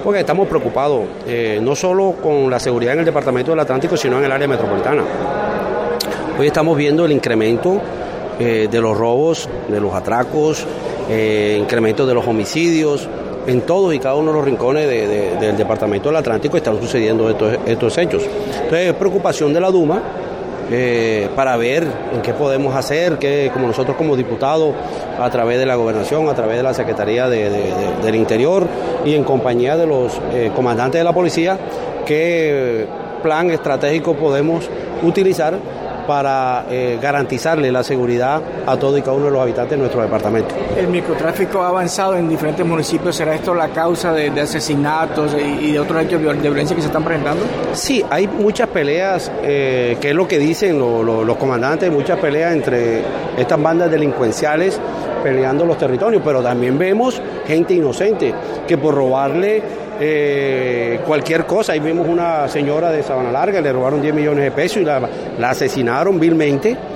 porque estamos preocupados no solo con la seguridad en el departamento del Atlántico, sino en el área metropolitana. Hoy estamos viendo el incremento de los robos, de los atracos, incremento de los homicidios. En todos y cada uno de los rincones del departamento del Atlántico están sucediendo estos hechos. Entonces es preocupación de la Duma para ver en qué podemos hacer, que como nosotros como diputados, a través de la gobernación, a través de la Secretaría del Interior y en compañía de los comandantes de la policía, qué plan estratégico podemos utilizar para garantizarle la seguridad a todos y cada uno de los habitantes de nuestro departamento. El microtráfico ha avanzado en diferentes municipios. ¿Será esto la causa de asesinatos y de otros hechos de violencia que se están presentando? Sí, hay muchas peleas, que es lo que dicen los comandantes, muchas peleas entre estas bandas delincuenciales peleando los territorios, pero también vemos gente inocente que por robarle cualquier cosa. Ahí vimos una señora de Sabana Larga, le robaron 10 millones de pesos y la asesinaron vilmente.